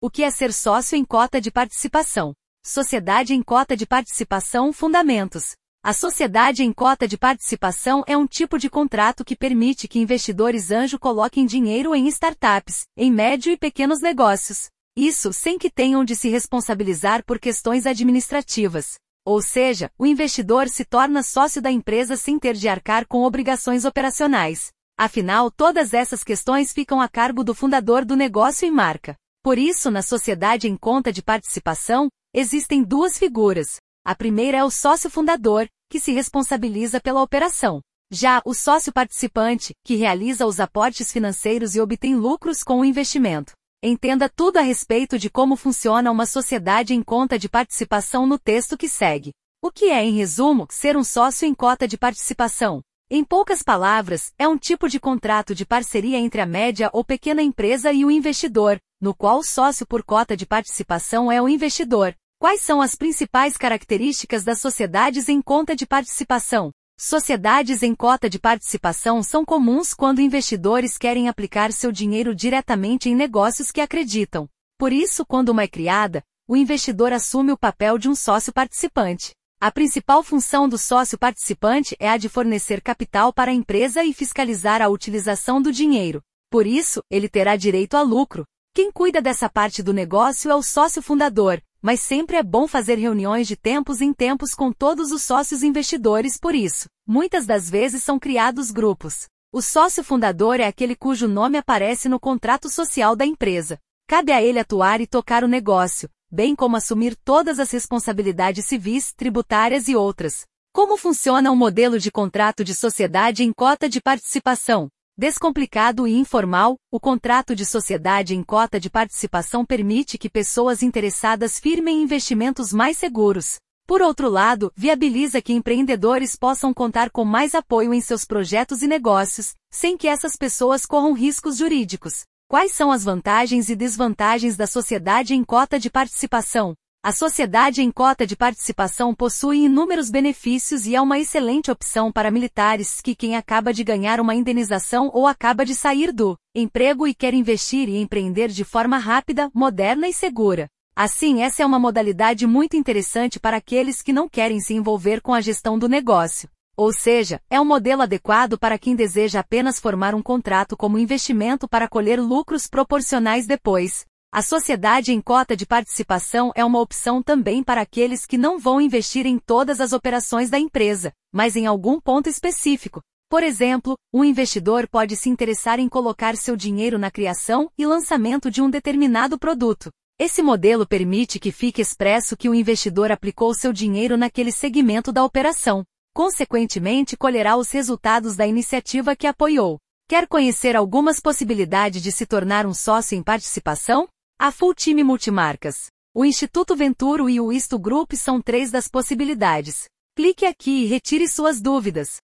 O que é ser sócio em cota de participação? Sociedade em cota de participação. Fundamentos. A sociedade em cota de participação é um tipo de contrato que permite que investidores anjo coloquem dinheiro em startups, em médio e pequenos negócios. Isso sem que tenham de se responsabilizar por questões administrativas. Ou seja, o investidor se torna sócio da empresa sem ter de arcar com obrigações operacionais. Afinal, todas essas questões ficam a cargo do fundador do negócio e marca. Por isso, na sociedade em conta de participação, existem duas figuras. A primeira é o sócio fundador, que se responsabiliza pela operação. Já o sócio participante, que realiza os aportes financeiros e obtém lucros com o investimento. Entenda tudo a respeito de como funciona uma sociedade em conta de participação no texto que segue. O que é, em resumo, ser um sócio em cota de participação? Em poucas palavras, é um tipo de contrato de parceria entre a média ou pequena empresa e o investidor, no qual o sócio por cota de participação é o investidor. Quais são as principais características das sociedades em conta de participação? Sociedades em cota de participação são comuns quando investidores querem aplicar seu dinheiro diretamente em negócios que acreditam. Por isso, quando uma é criada, o investidor assume o papel de um sócio participante. A principal função do sócio participante é a de fornecer capital para a empresa e fiscalizar a utilização do dinheiro. Por isso, ele terá direito a lucro. Quem cuida dessa parte do negócio é o sócio fundador, mas sempre é bom fazer reuniões de tempos em tempos com todos os sócios investidores. Por isso, muitas das vezes são criados grupos. O sócio fundador é aquele cujo nome aparece no contrato social da empresa. Cabe a ele atuar e tocar o negócio, bem como assumir todas as responsabilidades civis, tributárias e outras. Como funciona o modelo de contrato de sociedade em cota de participação? Descomplicado e informal, o contrato de sociedade em cota de participação permite que pessoas interessadas firmem investimentos mais seguros. Por outro lado, viabiliza que empreendedores possam contar com mais apoio em seus projetos e negócios, sem que essas pessoas corram riscos jurídicos. Quais são as vantagens e desvantagens da sociedade em cota de participação? A sociedade em cota de participação possui inúmeros benefícios e é uma excelente opção para militares que quem acaba de ganhar uma indenização ou acaba de sair do emprego e quer investir e empreender de forma rápida, moderna e segura. Assim, essa é uma modalidade muito interessante para aqueles que não querem se envolver com a gestão do negócio. Ou seja, é um modelo adequado para quem deseja apenas formar um contrato como investimento para colher lucros proporcionais depois. A sociedade em cota de participação é uma opção também para aqueles que não vão investir em todas as operações da empresa, mas em algum ponto específico. Por exemplo, um investidor pode se interessar em colocar seu dinheiro na criação e lançamento de um determinado produto. Esse modelo permite que fique expresso que o investidor aplicou seu dinheiro naquele segmento da operação. Consequentemente, colherá os resultados da iniciativa que apoiou. Quer conhecer algumas possibilidades de se tornar um sócio em participação? A Full Team Multimarcas, o Instituto Venturo e o Isto Group são 3 das possibilidades. Clique aqui e retire suas dúvidas.